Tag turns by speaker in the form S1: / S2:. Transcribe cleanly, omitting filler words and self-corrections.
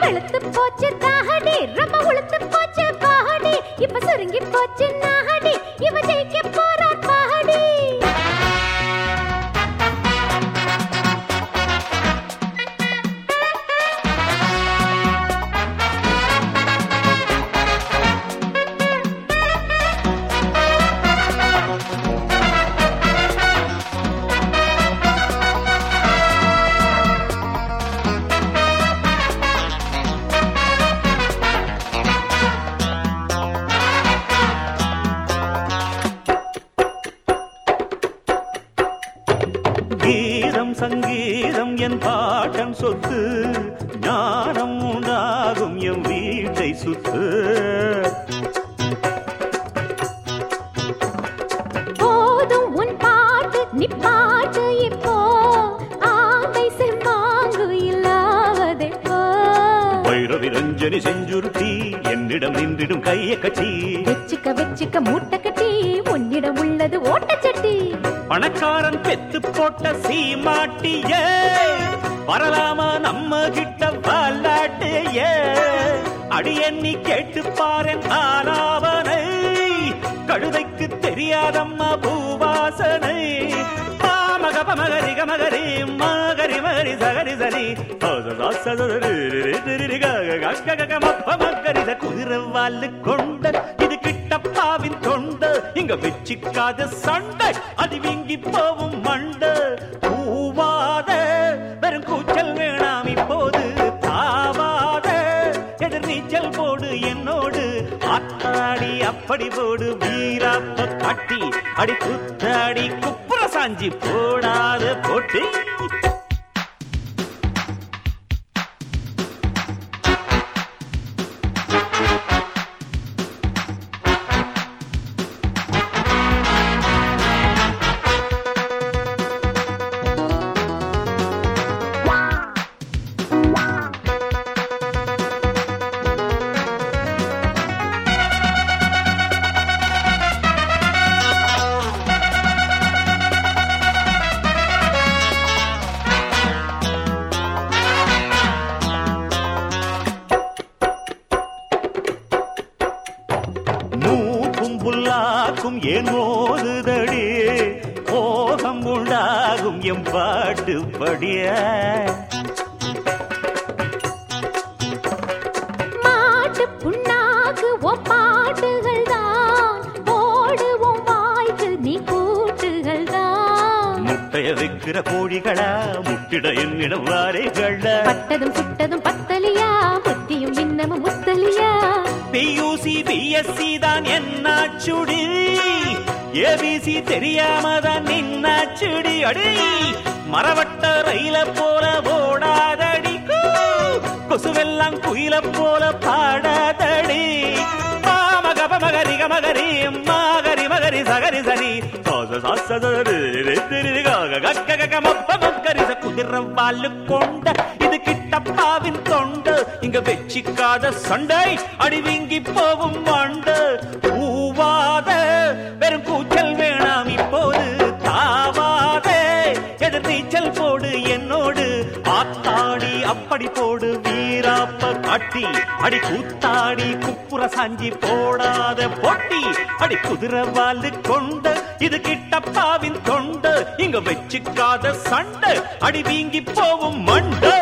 S1: வெளுத்து போச்சு தாஹடி ரொம்ப உளுத்து போச்சு பாஹடி இப்ப சுருங்கி போச்சு நாஹடி இவ ஜெயிக்க போறார் பாஹடி
S2: சங்கீதம் என் பாட்டன் சொத்து ஞானம் உண்டாகும் என் வீட்டை சுத்து
S1: போதும் உன் பாட்டு நீ பாட்டு இப்போ ஆமை செம்மாங்கு இல்லாவதே போ
S2: வைரவி ரஞ்சனி செஞ்சுருட்டி என்னிடம் நின்றிடும் கைய கட்சி
S1: வெச்சுக்க மூட்டை கட்டி உன்னிடம் உள்ளது ஓட்டச்சட்டி
S2: பணக்காரன் பெத்து போட்ட சீமாட்டிய வரலாமா நம்ம கிட்ட வாலாட்டிய அடி எண்ணி கேட்டு பாரன் ஆனாவனை கழுதைக்கு தெரியாதம்மா பூவாசனை மகரி மகரி மகரி மகரி சகரி சரி மகரி குதிரை வாழு கொண்ட இது கிட்டப்பாவின் தொண்ட இங்க வெச்சிக்காத சண்டை அது வீங்கி போவும் மண்ட பூவாத வெறும் கூச்சல் வேணாம் இப்போது தாவாத எதிர் நீச்சல் போடு என்னோடு ஆத்தாடி அப்படி போடு வீராப்ப காட்டி அடி குத்தாடி குப்புற சாஞ்சி போடாத போட்டி புல்லாக்கும் ஏன் மோதுதடி மோகம் உண்டாகும் எம் பாட்டு படிய
S1: மாட்டு புண்ணாக்கு ஓ பாட்டுகள் தான் ஓடுவோம் வாய்க்கு நீ கூட்டுகள் தான்
S2: முட்டைய வைக்கிற கோழிகளா முட்டிட என்னிடம் வாரைகள்
S1: பட்டதும் சுட்டதும் பத்தலியா புத்தியும் இன்னமும் முத்தலியா
S2: பியூசி பிஎஸ்சி தான் என்னாச்சுடி ஏபிசி தெரியாமதான் நின்னாச்சுடி அடி மரவட்ட ரயில போல ஓடாதடி கொசுவெல்லாம் குயில போல பாடாதடி மகப மகரி மகரி மகரி மகரி சகரி சரி குதிரை வாழு கொண்ட இது கிட்டப்பாவின் தொண்டு இங்க வெச்சிக்காத சண்டை அடி வீங்கி போவும் மண்டு பூவாத வெறும் கூச்சல் வேணாம் இப்போது தாவாத எதிர் நீச்சல் போடு என்னோடு ஆத்தாடி அப்படி போடு வீராப்ப காட்டி அடி கூத்தாடி குப்புற சாஞ்சி போடாத போட்டி அடி குதிரை வாழு கொண்ட இது கிட்டப்பாவின் தொண்டு இங்க வெச்சிக்காத சண்டை அடி வீங்கி போவும் மண்ட